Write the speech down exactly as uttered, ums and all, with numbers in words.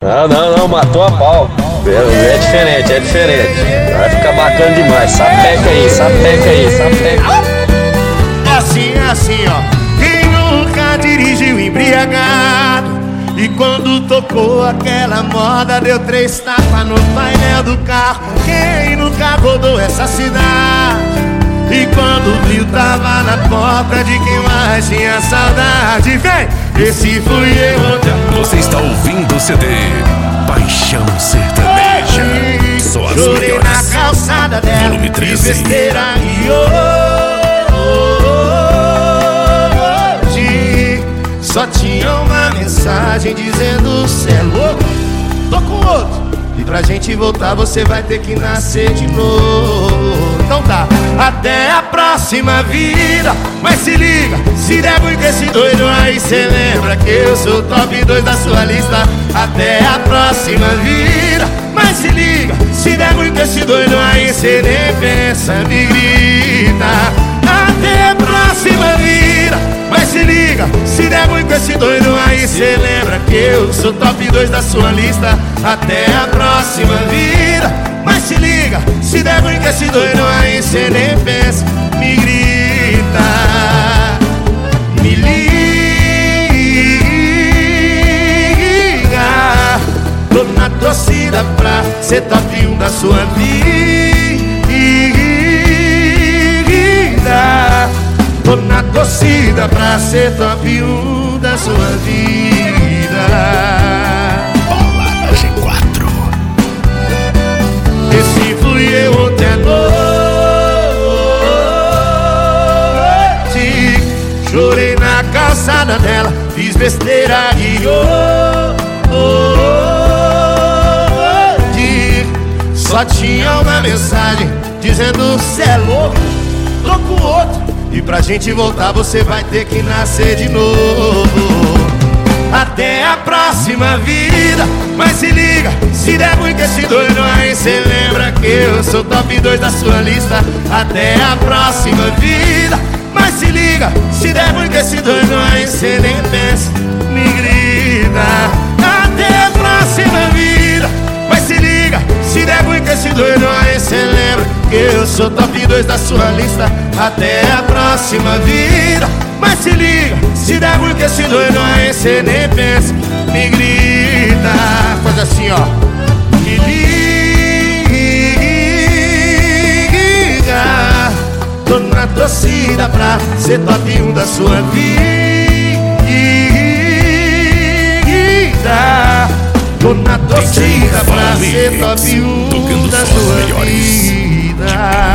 Não, não, não, matou a pau. É, é diferente, é diferente. Vai ficar bacana demais. Sapeca aí, sapeca aí, sapeca. É assim, é assim, ó. Quem nunca dirigiu embriagado e quando tocou aquela moda deu três tapas no painel do carro? Quem nunca rodou essa cidade e quando viu tava na porta de quem mais tinha saudade? Vem! Esse fui eu. Você está ouvindo o C D Paixão Sertaneja. Só as chorei melhores. na calçada dela, Volume fiz treze. besteira e hoje só tinha uma mensagem dizendo: cê é louco, tô com outro, e pra gente voltar você vai ter que nascer de novo. Então tá, até a próxima vida. Mas se liga, se der muito esse doido aí, cê lembra que eu sou o top dois da sua lista. Até a próxima vida. Mas se liga, se der muito esse doido aí, cê nem pensa, me grita. Até a próxima vida. Mas se liga, se der muito esse doido aí, cê lembra que eu sou top dois da sua lista. Até a próxima vida. Mas se liga, se der muito esse doido aí, cê nem pensa, me grita. Me liga, tô na torcida pra ser top um da sua vida. Tô na torcida pra ser top um da sua vida. Bola G quatro. Esse fui eu ontem à noite. Chorei na calçada dela, fiz besteira e hoje só tinha uma mensagem dizendo: cê é louco, tô com outro, e pra gente voltar você vai ter que nascer de novo. Até a próxima vida. Mas se liga, se der muito esse doido aí, cê lembra que eu sou top dois da sua lista. Até a próxima vida. Mas se liga, se der muito esse doido aí, cê nem pensa, me grita. Até a próxima vida. Mas se liga, se der muito esse doido aí, cê lembra que eu sou top dois da sua lista. Até a próxima vida. Mas se liga, se der muito esse doido aí, cê nem pensa, me grita. Faz assim, ó. Me liga, tô na torcida pra ser top um da sua vida. Tô na torcida pra ser top um da sua vida.